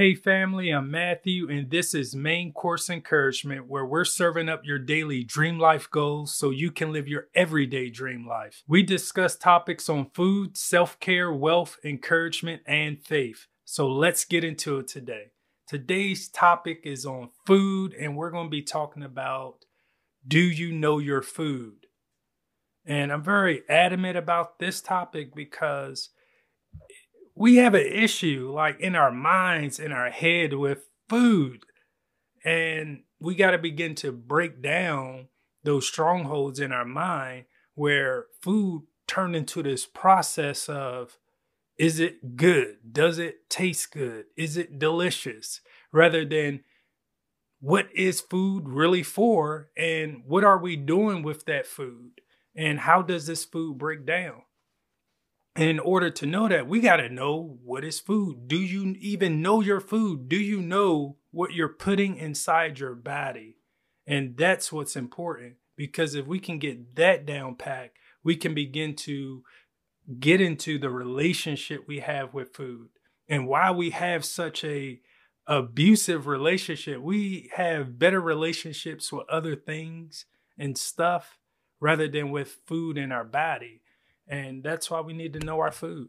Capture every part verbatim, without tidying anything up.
Hey family, I'm Matthew, and this is Main Course Encouragement, where we're serving up your daily dream life goals so you can live your everyday dream life. We discuss topics on food, self-care, wealth, encouragement, and faith. So let's get into it today. Today's topic is on food, and we're going to be talking about, do you know your food? And I'm very adamant about this topic because we have an issue like in our minds, in our head with food. And we got to begin to break down those strongholds in our mind where food turned into this process of, is it good? Does it taste good? Is it delicious? Rather than what is food really for and what are we doing with that food? And how does this food break down? And in order to know that, we got to know what is food. Do you even know your food? Do you know what you're putting inside your body? And that's what's important, because if we can get that down packed, we can begin to get into the relationship we have with food. And why we have such a abusive relationship, we have better relationships with other things and stuff rather than with food in our body. And that's why we need to know our food.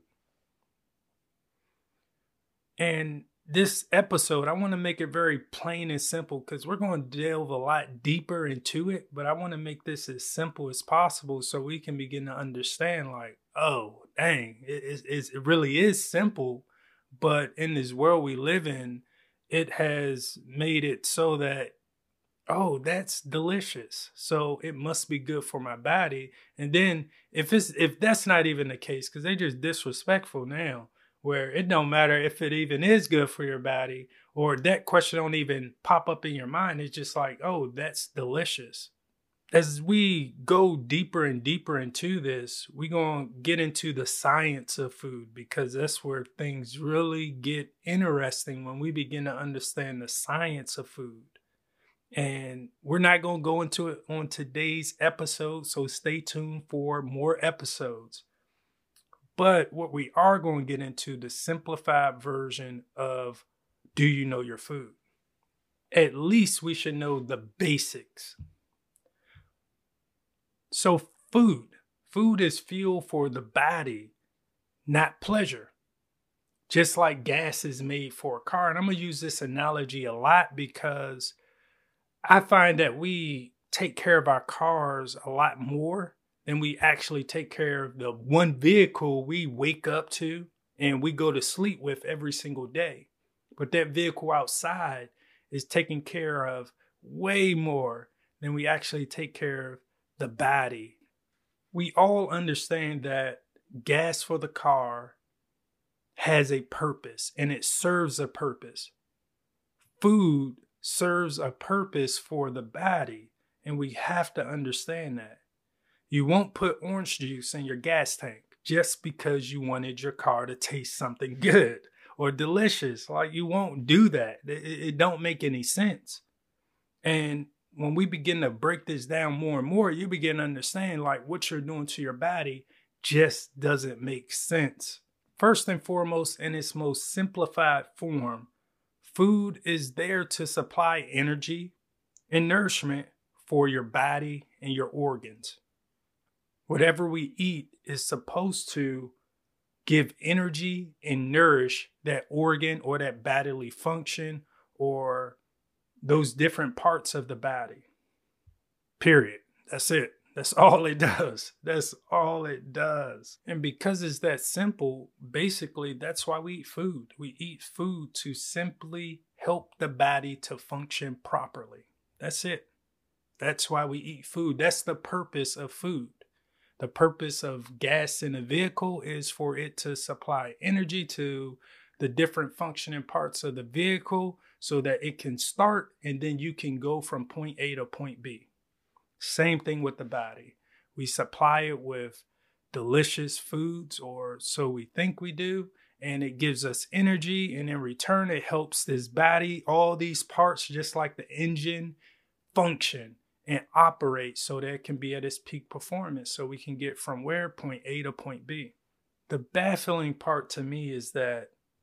And this episode, I want to make it very plain and simple because we're going to delve a lot deeper into it. But I want to make this as simple as possible so we can begin to understand like, oh, dang, it, it, it really is simple. But in this world we live in, it has made it so that, oh, that's delicious, so it must be good for my body. And then if it's if that's not even the case, because they're just disrespectful now, where it don't matter if it even is good for your body, or that question don't even pop up in your mind. It's just like, oh, that's delicious. As we go deeper and deeper into this, we're going to get into the science of food, because that's where things really get interesting when we begin to understand the science of food. And we're not going to go into it on today's episode, so stay tuned for more episodes. But what we are going to get into, the simplified version of, do you know your food? At least we should know the basics. So food, food is fuel for the body, not pleasure. Just like gas is made for a car. And I'm going to use this analogy a lot because I find that we take care of our cars a lot more than we actually take care of the one vehicle we wake up to and we go to sleep with every single day. But that vehicle outside is taken care of way more than we actually take care of the body. We all understand that gas for the car has a purpose and it serves a purpose. Food serves a purpose for the body, and we have to understand that. You won't put orange juice in your gas tank just because you wanted your car to taste something good or delicious. Like, you won't do that. It, it don't make any sense. And when we begin to break this down more and more, you begin to understand like what you're doing to your body just doesn't make sense. First and foremost, in its most simplified form, food is there to supply energy and nourishment for your body and your organs. Whatever we eat is supposed to give energy and nourish that organ or that bodily function or those different parts of the body. Period. That's it. That's all it does. That's all it does. And because it's that simple, basically, that's why we eat food. We eat food to simply help the body to function properly. That's it. That's why we eat food. That's the purpose of food. The purpose of gas in a vehicle is for it to supply energy to the different functioning parts of the vehicle so that it can start and then you can go from point A to point B. Same thing with the body. We supply it with delicious foods, or so we think we do, and it gives us energy. And in return, it helps this body, all these parts, just like the engine, function and operate so that it can be at its peak performance. So we can get from where? Point A to point B. The baffling part to me is that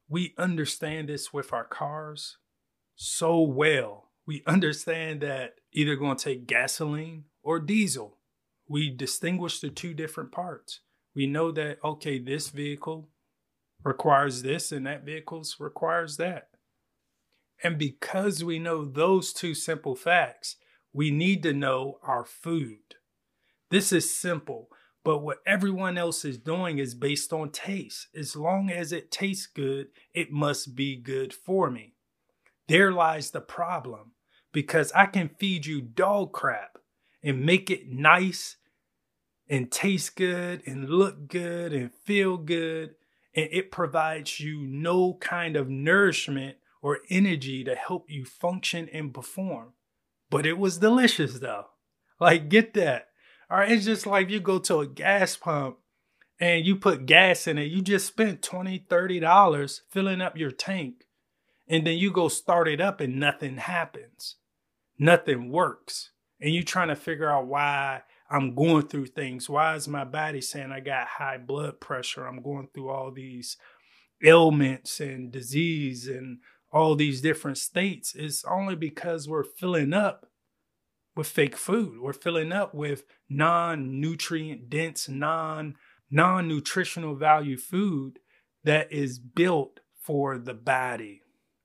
we understand this with our cars so well. We understand that either going to take gasoline or diesel. We distinguish the two different parts. We know that, okay, this vehicle requires this and that vehicle requires that. And because we know those two simple facts, we need to know our food. This is simple, but what everyone else is doing is based on taste. As long as it tastes good, it must be good for me. There lies the problem, because I can feed you dog crap and make it nice and taste good and look good and feel good, and it provides you no kind of nourishment or energy to help you function and perform. But it was delicious though. Like, get that. All right, it's just like you go to a gas pump and you put gas in it. You just spent twenty dollars, thirty dollars filling up your tank. And then you go start it up and nothing happens. Nothing works. And you trying to figure out why I'm going through things. Why is my body saying I got high blood pressure? I'm going through all these ailments and disease and all these different states. It's only because we're filling up with fake food. We're filling up with non-nutrient dense, non, non-nutritional value food that is built for the body.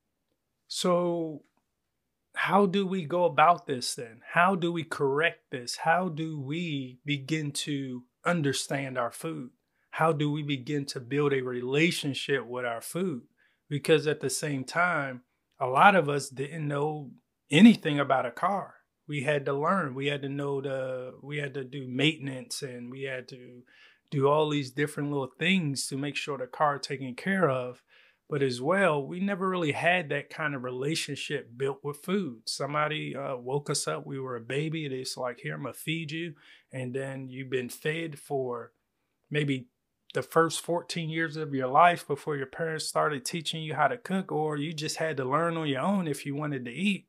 So how do we go about this then? How do we correct this? How do we begin to understand our food? How do we begin to build a relationship with our food? Because at the same time, a lot of us didn't know anything about a car. We had to learn. We had to know the, we had to do maintenance, and we had to do all these different little things to make sure the car taken care of. But as well, we never really had that kind of relationship built with food. Somebody uh, woke us up. We were a baby. It's like, here, I'm going to feed you. And then you've been fed for maybe the first fourteen years of your life before your parents started teaching you how to cook, or you just had to learn on your own if you wanted to eat.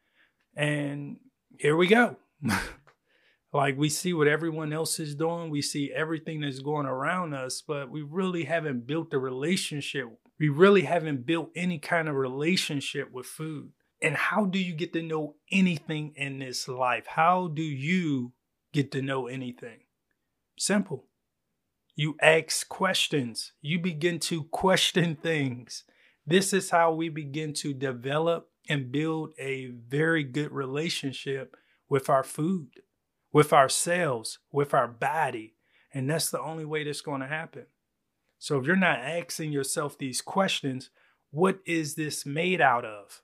And here we go. Like, we see what everyone else is doing. We see everything that's going around us, but we really haven't built a relationship. We really haven't built any kind of relationship with food. And how do you get to know anything in this life? How do you get to know anything? Simple. You ask questions. You begin to question things. This is how we begin to develop and build a very good relationship with our food, with ourselves, with our body. And that's the only way that's going to happen. So if you're not asking yourself these questions, what is this made out of?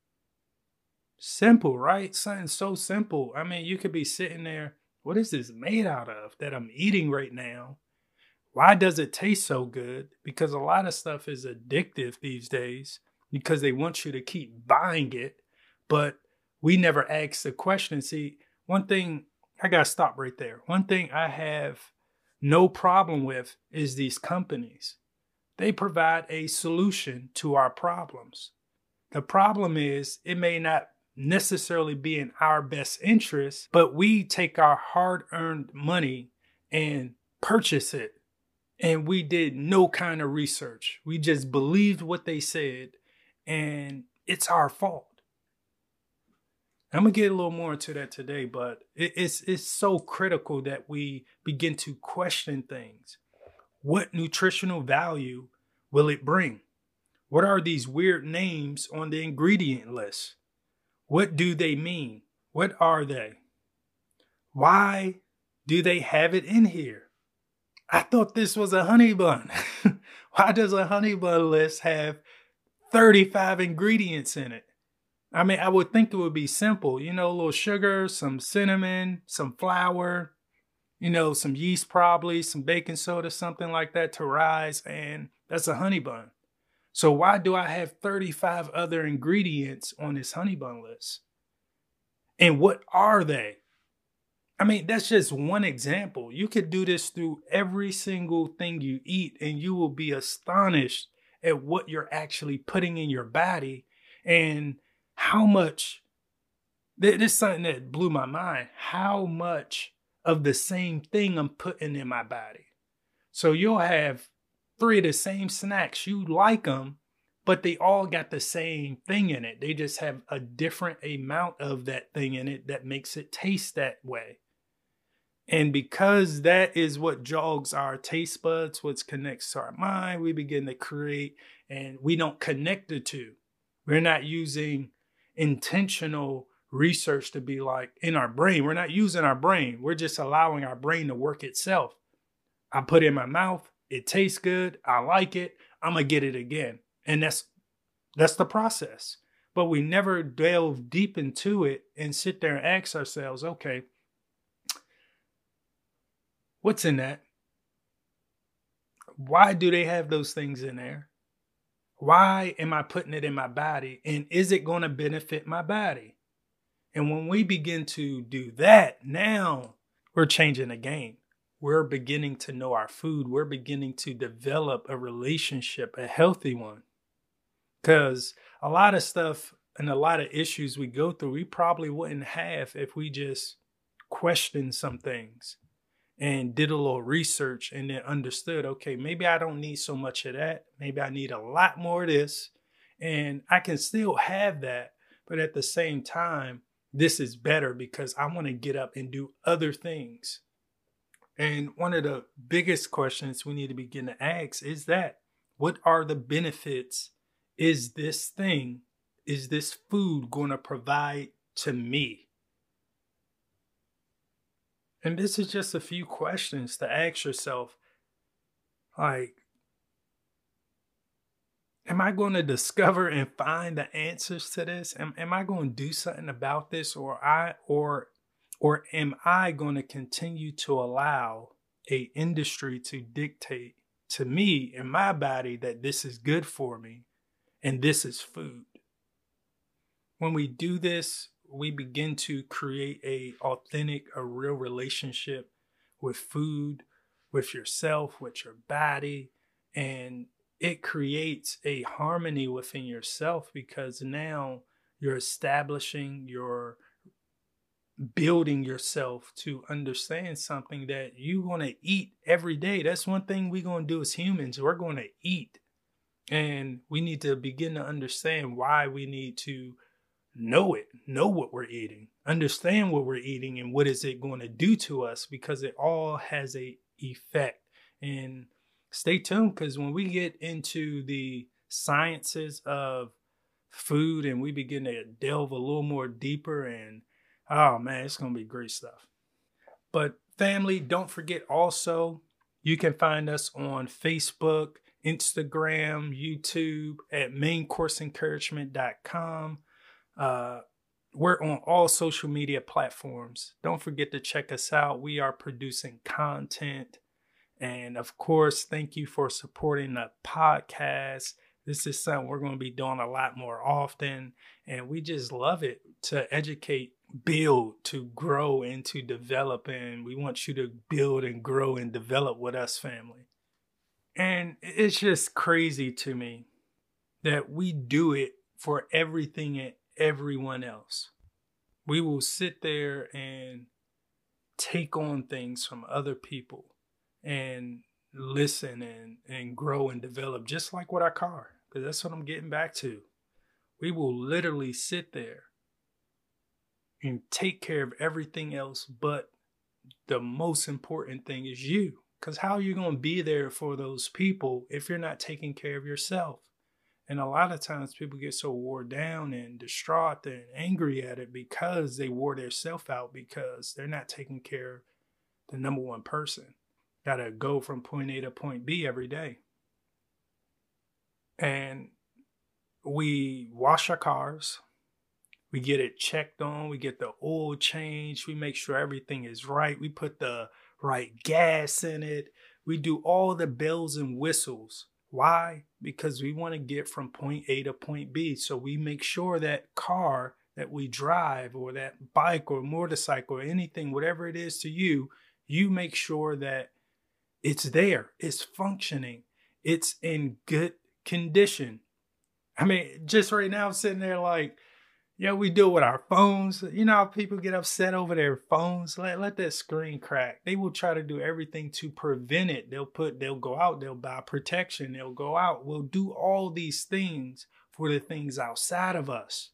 Simple, right? Something so simple. I mean, you could be sitting there, what is this made out of that I'm eating right now? Why does it taste so good? Because a lot of stuff is addictive these days because they want you to keep buying it. But we never ask the question. See, one thing, I got to stop right there. One thing I have no problem with is these companies. They provide a solution to our problems. The problem is it may not necessarily be in our best interest, but we take our hard-earned money and purchase it. And we did no kind of research. We just believed what they said, and it's our fault. I'm going to get a little more into that today, but it, it's, it's so critical that we begin to question things. What nutritional value will it bring? What are these weird names on the ingredient list? What do they mean? What are they? Why do they have it in here? I thought this was a honey bun. Why does a honey bun list have thirty-five ingredients in it? I mean, I would think it would be simple. You know, a little sugar, some cinnamon, some flour, you know, some yeast probably, some baking soda, something like that to rise. And that's a honey bun. So why do I have thirty-five other ingredients on this honey bun list? And what are they? I mean, that's just one example. You could do this through every single thing you eat, and you will be astonished at what you're actually putting in your body and how much, this is something that blew my mind, how much of the same thing I'm putting in my body. So you'll have three of the same snacks. You like them, but they all got the same thing in it. They just have a different amount of that thing in it that makes it taste that way. And because that is what jogs our taste buds, what connects to our mind, we begin to create, and we don't connect the two. We're not using intentional research to be like in our brain. We're not using our brain. We're just allowing our brain to work itself. I put it in my mouth. It tastes good. I like it. I'm going to get it again. And that's that's the process. But we never delve deep into it and sit there and ask ourselves, okay, what's in that? Why do they have those things in there? Why am I putting it in my body? And is it going to benefit my body? And when we begin to do that, now we're changing the game. We're beginning to know our food. We're beginning to develop a relationship, a healthy one. Because a lot of stuff and a lot of issues we go through, we probably wouldn't have if we just questioned some things and did a little research and then understood, okay, maybe I don't need so much of that. Maybe I need a lot more of this. And I can still have that. But at the same time, this is better because I want to get up and do other things. And one of the biggest questions we need to begin to ask is that, what are the benefits is this thing, is this food going to provide to me? And this is just a few questions to ask yourself. Like, am I going to discover and find the answers to this? Am, am I going to do something about this? Or I or or am I going to continue to allow a industry to dictate to me and my body that this is good for me and this is food? When we do this, we begin to create a authentic, a real relationship with food, with yourself, with your body, and it creates a harmony within yourself because now you're establishing, you're building yourself to understand something that you're going to eat every day. That's one thing we're going to do as humans. We're going to eat. And we need to begin to understand why we need to know it, know what we're eating, understand what we're eating and what is it going to do to us, because it all has a effect. And stay tuned, because when we get into the sciences of food and we begin to delve a little more deeper, and oh man, it's going to be great stuff. But family, don't forget also, you can find us on Facebook, Instagram, YouTube at main course encouragement dot com. Uh, we're on all social media platforms. Don't forget to check us out. We are producing content. And of course, thank you for supporting the podcast. This is something we're going to be doing a lot more often. And we just love it to educate, build, to grow, and to develop. And we want you to build and grow and develop with us, family. And it's just crazy to me that we do it for everything and everyone else. We will sit there and take on things from other people and listen and, and grow and develop, just like with our car, because that's what I'm getting back to. We will literally sit there and take care of everything else, but the most important thing is you. Because how are you going to be there for those people if you're not taking care of yourself? And a lot of times people get so wore down and distraught and angry at it because they wore their self out because they're not taking care of the number one person. Got to go from point A to point B every day. And we wash our cars. We get it checked on. We get the oil changed. We make sure everything is right. We put the right gas in it. We do all the bells and whistles. Why? Because we want to get from point A to point B. So we make sure that car that we drive, or that bike or motorcycle or anything, whatever it is to you, you make sure that it's there, it's functioning, it's in good condition. I mean, just right now I'm sitting there like, Yeah, we do it with our phones. You know how people get upset over their phones? Let let that screen crack. They will try to do everything to prevent it. They'll put they'll go out, they'll buy protection, they'll go out. We'll do all these things for the things outside of us.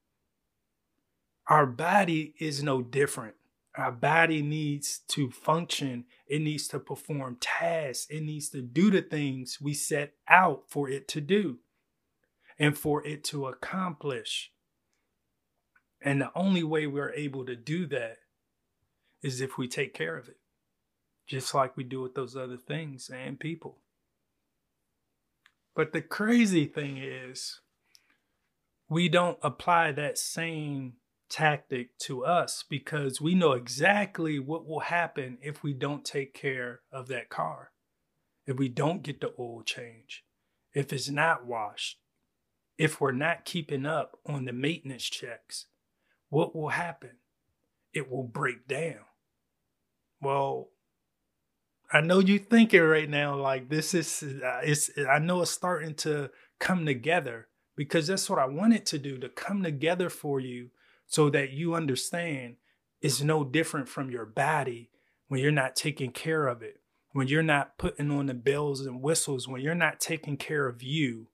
Our body is no different. Our body needs to function. It needs to perform tasks. It needs to do the things we set out for it to do and for it to accomplish. And the only way we're able to do that is if we take care of it, just like we do with those other things and people. But the crazy thing is, we don't apply that same tactic to us because we know exactly what will happen if we don't take care of that car. If we don't get the oil change, if it's not washed, if we're not keeping up on the maintenance checks, what will happen? It will break down. Well, I know you're thinking right now, like this is, uh, it's, I know it's starting to come together because that's what I wanted to do, to come together for you so that you understand it's no different from your body when you're not taking care of it, when you're not putting on the bells and whistles, when you're not taking care of you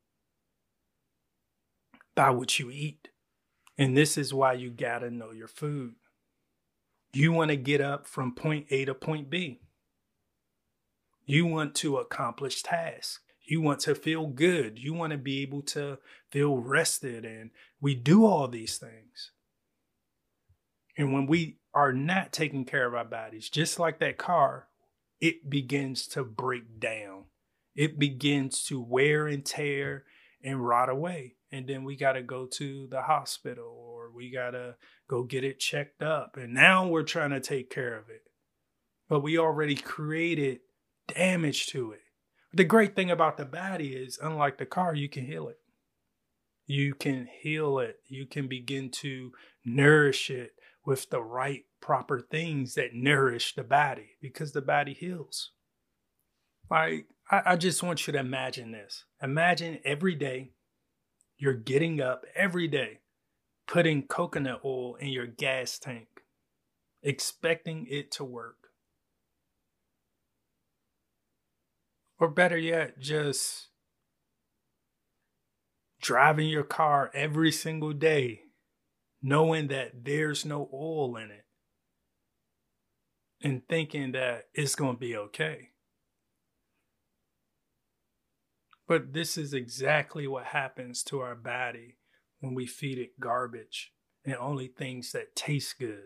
by what you eat. And this is why you gotta know your food. You want to get up from point A to point B. You want to accomplish tasks. You want to feel good. You want to be able to feel rested. And we do all these things. And when we are not taking care of our bodies, just like that car, it begins to break down. It begins to wear and tear and rot away. And then we got to go to the hospital or we got to go get it checked up. And now we're trying to take care of it. But we already created damage to it. The great thing about the body is, unlike the car, you can heal it. You can heal it. You can begin to nourish it with the right proper things that nourish the body because the body heals. Like, I, I just want you to imagine this. Imagine every day you're getting up every day, putting coconut oil in your gas tank, expecting it to work. Or better yet, just driving your car every single day, knowing that there's no oil in it, and thinking that it's going to be okay. But this is exactly what happens to our body when we feed it garbage and only things that taste good.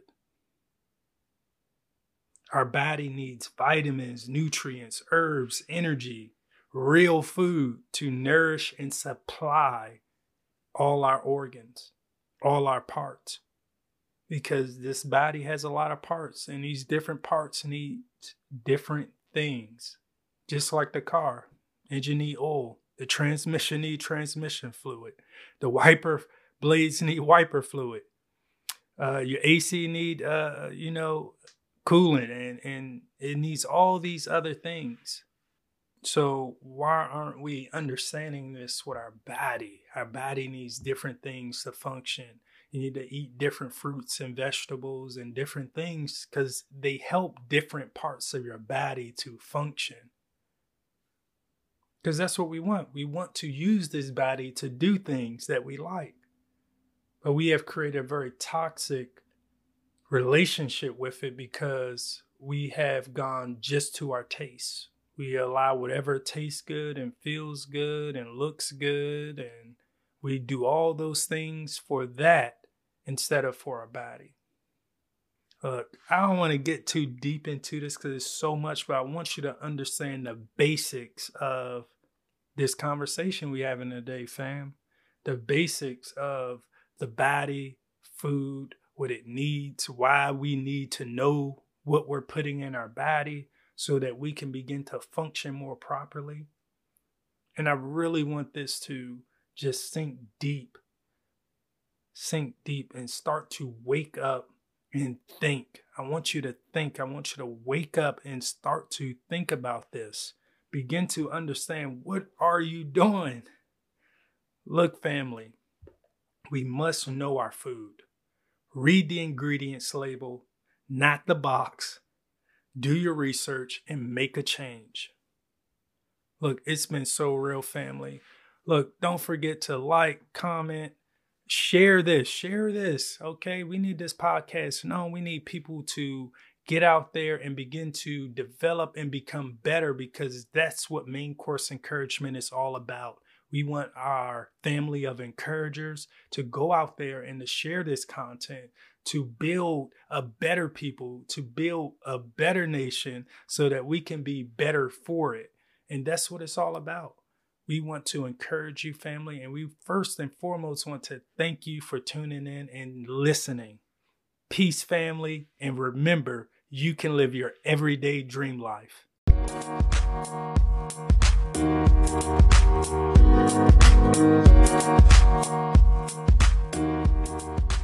Our body needs vitamins, nutrients, herbs, energy, real food to nourish and supply all our organs, all our parts. Because this body has a lot of parts, and these different parts need different things. Just like the car, engine need oil, the transmission need transmission fluid, the wiper blades need wiper fluid, uh, your A C need, uh, you know, coolant, and, and it needs all these other things. So why aren't we understanding this with our body? Our body needs different things to function. You need to eat different fruits and vegetables and different things because they help different parts of your body to function. Because that's what we want. We want to use this body to do things that we like. But we have created a very toxic relationship with it because we have gone just to our tastes. We allow whatever tastes good and feels good and looks good, and we do all those things for that instead of for our body. Look, I don't want to get too deep into this because there's so much, but I want you to understand the basics of this conversation we having today, fam. The basics of the body, food, what it needs, why we need to know what we're putting in our body so that we can begin to function more properly. And I really want this to just sink deep, sink deep and start to wake up and think. I want you to think. I want you to wake up and start to think about this. Begin to understand, what are you doing? Look, family, We must know our food. Read the ingredients label, not the box. Do your research and make a change. Look, it's been so real, family. Look, don't forget to like, comment, share this, share this. Okay, we need this podcast. No, we need people to get out there and begin to develop and become better, because that's what Main Course Encouragement is all about. We want our family of encouragers to go out there and to share this content, to build a better people, to build a better nation so that we can be better for it. And that's what it's all about. We want to encourage you, family, and we first and foremost want to thank you for tuning in and listening. Peace, family, and remember, you can live your everyday dream life. Thank you.